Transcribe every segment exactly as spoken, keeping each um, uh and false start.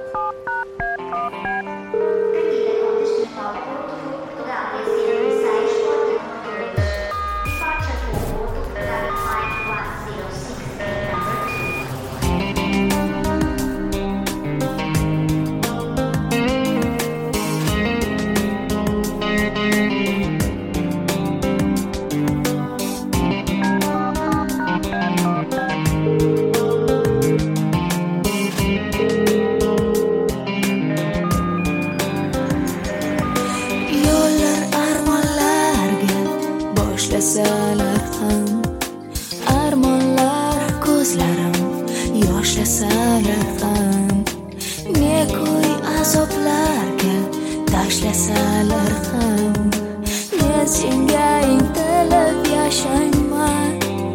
Yo'llasalar ham armonlar, ko'zlarim yoshlasalar ham, ne ko'y azoblarga tashlasalar ham, men senga intilib yashayman.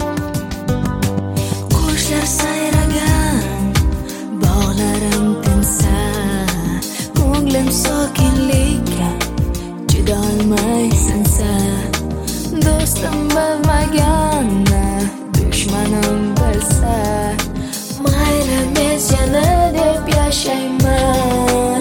Qushlar sayragan bog'larim tinsa, ko'nglim sokinlikka chidolmay sinsa, do'stim bilmaganni dushmanim bilsa, mayli men seni deb yashayman.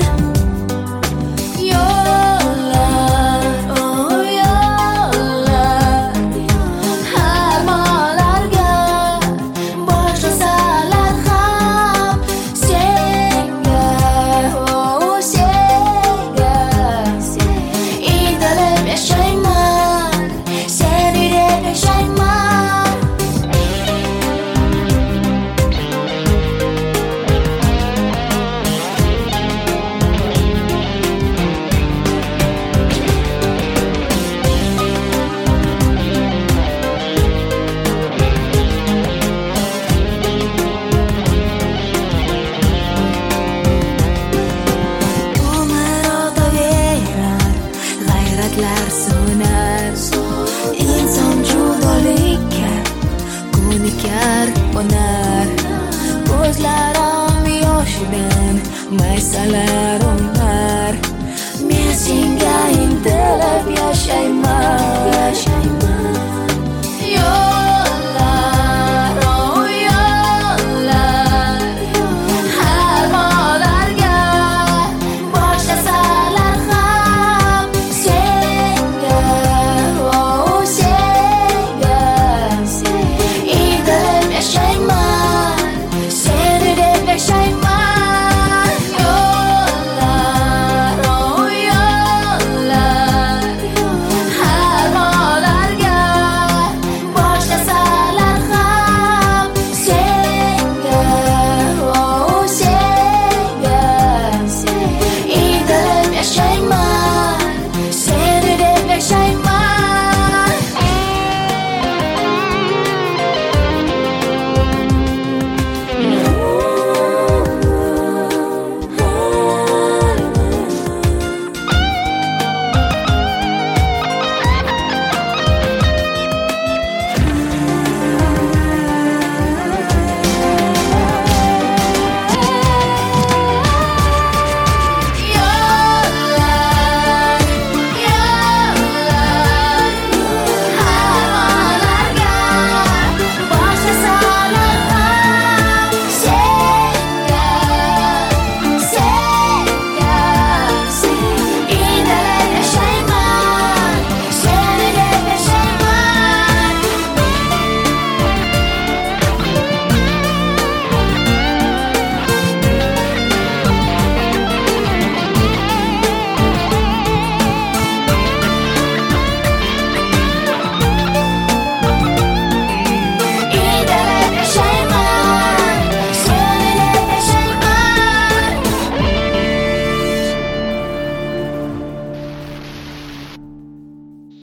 Yo'llar, oh yo'llar, armonlarga boshlasalar ham, senga, oh senga intilib yashayman. Seni deb yashayman. Umr o'taverar, g'ayratlar so'nar, inson judolikka ko'nikar, qo'nar. Ko'zlarim yoshidan maysalar o'ynar, men senga intilib yashayman.